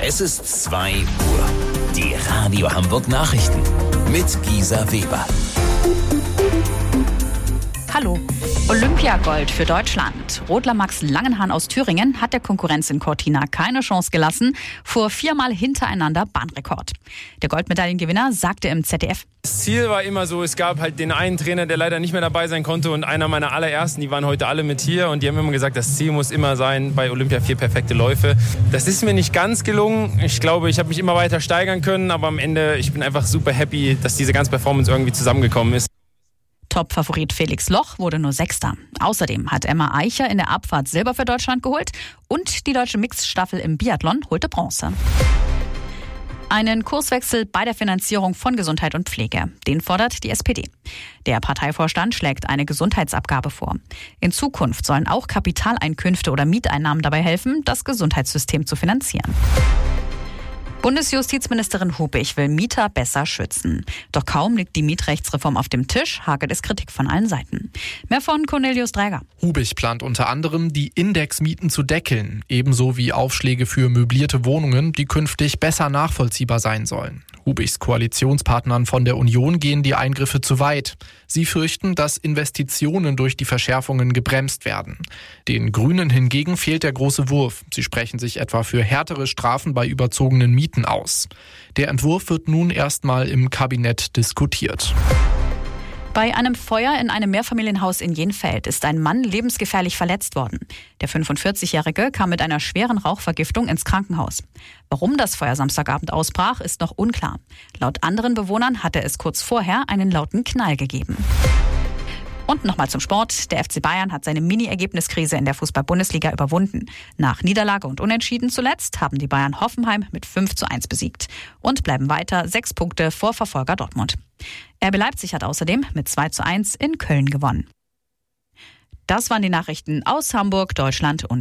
Es ist 2 Uhr. Die Radio Hamburg Nachrichten mit Gisa Weber. Hallo. Olympiagold für Deutschland. Rodler Max Langenhahn aus Thüringen hat der Konkurrenz in Cortina keine Chance gelassen, fuhr 4-mal hintereinander Bahnrekord. Der Goldmedaillengewinner sagte im ZDF: Das Ziel war immer so, es gab halt den einen Trainer, der leider nicht mehr dabei sein konnte, und einer meiner allerersten, die waren heute alle mit hier, und die haben immer gesagt, das Ziel muss immer sein, bei Olympia 4 perfekte Läufe. Das ist mir nicht ganz gelungen. Ich glaube, ich habe mich immer weiter steigern können, aber am Ende, ich bin einfach super happy, dass diese ganze Performance irgendwie zusammengekommen ist. Top-Favorit Felix Loch wurde nur Sechster. Außerdem hat Emma Eicher in der Abfahrt Silber für Deutschland geholt und die deutsche Mixstaffel im Biathlon holte Bronze. Einen Kurswechsel bei der Finanzierung von Gesundheit und Pflege. Den fordert die SPD. Der Parteivorstand schlägt eine Gesundheitsabgabe vor. In Zukunft sollen auch Kapitaleinkünfte oder Mieteinnahmen dabei helfen, das Gesundheitssystem zu finanzieren. Bundesjustizministerin Hubich will Mieter besser schützen. Doch kaum liegt die Mietrechtsreform auf dem Tisch, hagelt es Kritik von allen Seiten. Mehr von Cornelius Dräger. Hubich plant unter anderem, die Indexmieten zu deckeln, ebenso wie Aufschläge für möblierte Wohnungen, die künftig besser nachvollziehbar sein sollen. Hubichs Koalitionspartnern von der Union gehen die Eingriffe zu weit. Sie fürchten, dass Investitionen durch die Verschärfungen gebremst werden. Den Grünen hingegen fehlt der große Wurf. Sie sprechen sich etwa für härtere Strafen bei überzogenen Mieten aus. Der Entwurf wird nun erstmal im Kabinett diskutiert. Bei einem Feuer in einem Mehrfamilienhaus in Jenfeld ist ein Mann lebensgefährlich verletzt worden. Der 45-Jährige kam mit einer schweren Rauchvergiftung ins Krankenhaus. Warum das Feuer Samstagabend ausbrach, ist noch unklar. Laut anderen Bewohnern hatte es kurz vorher einen lauten Knall gegeben. Und nochmal zum Sport. Der FC Bayern hat seine Mini-Ergebniskrise in der Fußball-Bundesliga überwunden. Nach Niederlage und Unentschieden zuletzt haben die Bayern Hoffenheim mit 5:1 besiegt und bleiben weiter 6 Punkte vor Verfolger Dortmund. RB Leipzig hat außerdem mit 2:1 in Köln gewonnen. Das waren die Nachrichten aus Hamburg, Deutschland und